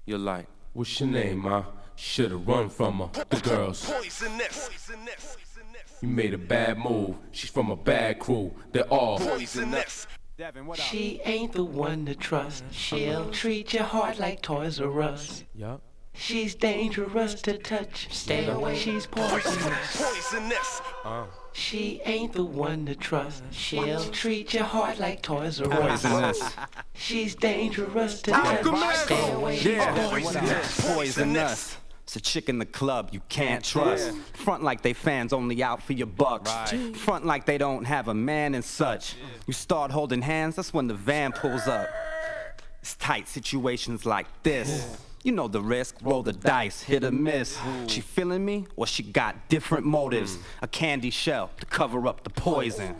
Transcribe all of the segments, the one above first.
You're like, what's your name, ma? Should've run from her. The girls. Poisonous. You made a bad move. She's from a bad crew. They're all Poisonous. She ain't the one to trust. She'll treat your heart like Toys R Us. Yup. She's dangerous to touch. Stay away. She's poisonous. Poisonous. She ain't the one to trust. She'll treat your heart like Toys R Us. Poisonous. She's dangerous to touch. Stay away. She's poisonous. Poisonous. It's a chick in the club you can't trust. Front like they fans only out for your bucks. Front like they don't have a man and such. You start holding hands, that's when the van pulls up. It's tight situations like this. You know the risk, roll the dice, hit or miss. She feeling me, or she got different motives. A candy shell to cover up the poison.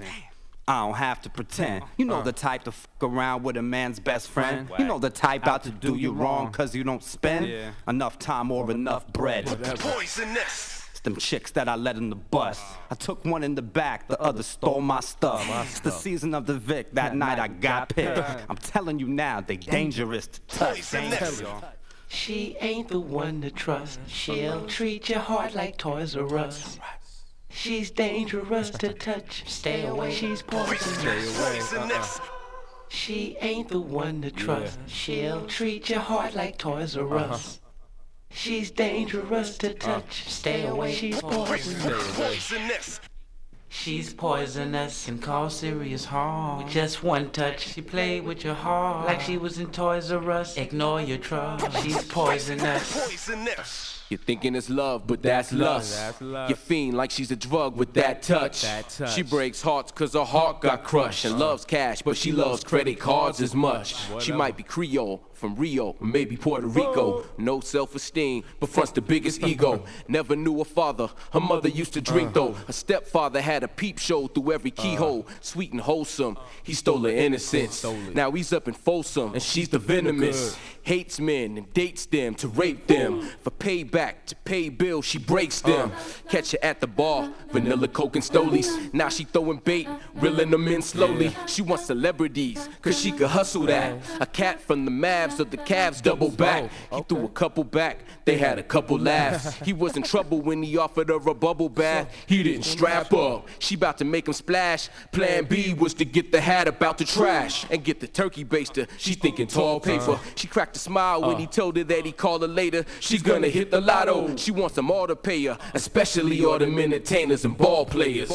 I don't have to pretend. You know the type to f around with a man's best friend. You know the type out to do you wrong cause you don't spend enough time or enough bread. Poisonous. It's them chicks that I let in the bus. I took one in the back, the other stole my stuff. It's the season of the Vic, that night I got picked. I'm telling you now, they dangerous to touch. Poisonous. She ain't the one to trust. She'll treat your heart like Toys R Us. She's dangerous to touch. Stay away. She's poisonous. Poisonous. She ain't the one to trust. She'll treat your heart like Toys R Us. She's dangerous to touch. Stay away. She's poisonous. Poisonous. She's poisonous and cause serious harm. With just one touch, she played with your heart like she was in Toys R Us. Ignore your trust. She's poisonous. Poisonous. You're thinking it's love, but that's lust. You fiend like she's a drug with that touch. She breaks hearts cause her heart got crushed. And loves cash, but she loves credit cards as much. She might be Creole, from Rio, or maybe Puerto Rico. No self-esteem, but fronts the biggest ego. Never knew a father, her mother used to drink though. Her stepfather had a peep show through every keyhole. Sweet and wholesome, he stole her innocence. Now he's up in Folsom, and she's the venomous. Hates men and dates them to rape them. For payback, to pay bills, she breaks them. Catch her at the bar, vanilla coke and stolies. Now she throwing bait, reeling them in slowly. She wants celebrities, cause she could hustle that. A cat from the Mavs of the Cavs double back. He threw a couple back, they had a couple laughs. He was in trouble when he offered her a bubble bath. He didn't strap up, she about to make him splash. Plan B was to get the hat about the trash and get the turkey baster. She thinking tall paper. She cracked a smile when he told her that he'd call her later. She's gonna hit the lotto. She wants them all to pay her, especially all them entertainers and ball players.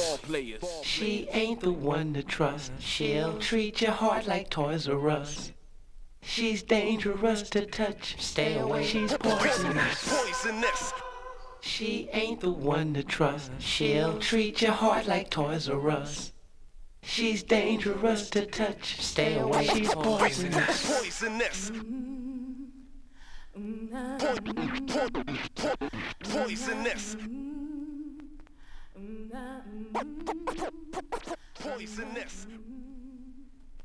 She ain't the one to trust. She'll treat your heart like Toys R Us. She's dangerous to touch. Stay away. She's poisonous. Poisonous. She ain't the one to trust. She'll treat your heart like Toys R Us. She's dangerous to touch. Stay away. She's poisonous. Poisonous. Poisonous. Poisonous.